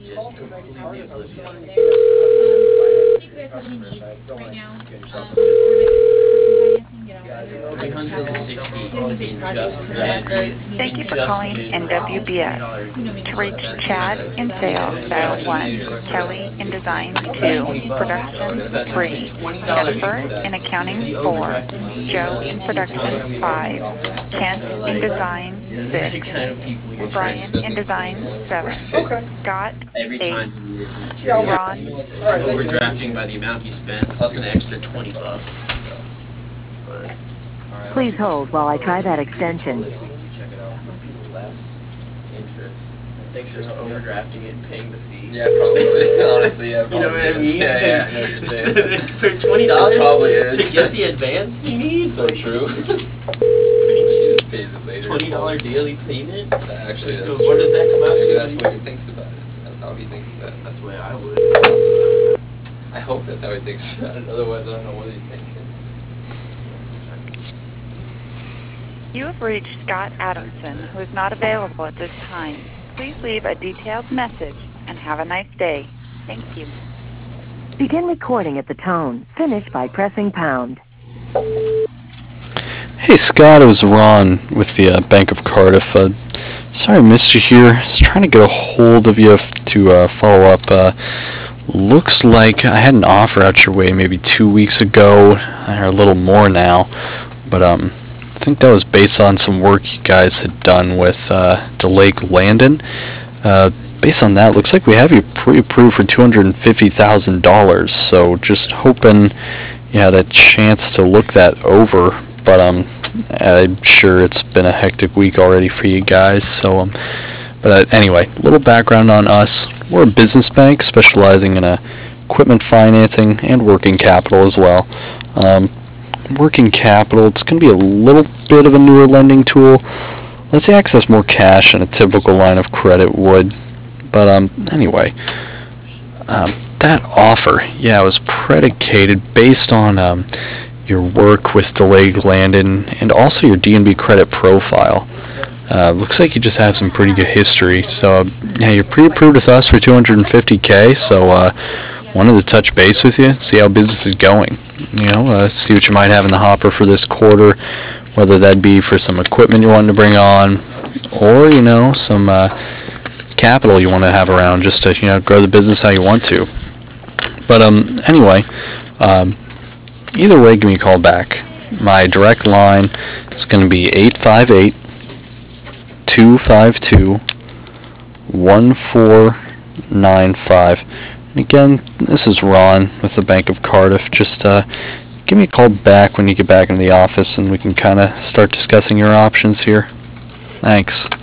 just completely oblivious. See if you guys have any needs right now. $360 just for that. Thank you for calling NWBS. To reach Chad in sales, dial 1, Kelly in design 2, production 3, Jennifer in accounting 4, Joe in production 5, Kent in design 6, Brian in design 7, Scott Every 8, time he needed material, Ron overdrafting by the amount he spent, plus an extra $20. But Please hold while I try that extension. check it out. Less interest. Thanks for overdrafting it and paying the fee. Yeah, probably. Honestly, yeah. You know what I mean? Yeah, I know what you're saying. For $20 Probably is. to get the advance he needs? So true. He just pays it later. $20 daily payment? Actually, So that's what true. does that come out Maybe to? that's the way he thinks about it. That's how he thinks about it. That's the way I would. I hope that's how he thinks about it. Otherwise, I don't know what he's thinking. You have reached Scott Adamson, who is not available at this time. Please leave a detailed message and have a nice day. Thank you. Begin recording at the tone. Finish by pressing pound. Hey Scott, it was Ron with the Bank of Cardiff. Sorry I missed you here. I was trying to get a hold of you to follow up. Looks like I had an offer out your way maybe 2 weeks ago, or a little more now, but I think that was based on some work you guys had done with DeLake Landon. Based on that, looks like we have you pre-approved for $250,000, so just hoping you had a chance to look that over, but I'm sure it's been a hectic week already for you guys, so but anyway, a little background on us. We're a business bank specializing in equipment financing and working capital as well. Working capital, it's going to be a little bit of a newer lending tool. Lets you access more cash than a typical line of credit would. But anyway, that offer, yeah, was predicated based on your work with DeLake Landon and also your D&B credit profile. Looks like you just have some pretty good history. So yeah, you're pre-approved with us for $250K. So wanted to touch base with you, see how business is going. You know, see what you might have in the hopper for this quarter, whether that be for some equipment you want to bring on, or you know, some capital you want to have around just to grow the business how you want to. But anyway, either way, give me a call back. My direct line is going to be 858-252-1495. And again, this is Ron with the Bank of Cardiff. Just give me a call back when you get back into the office and we can kind of start discussing your options here. Thanks.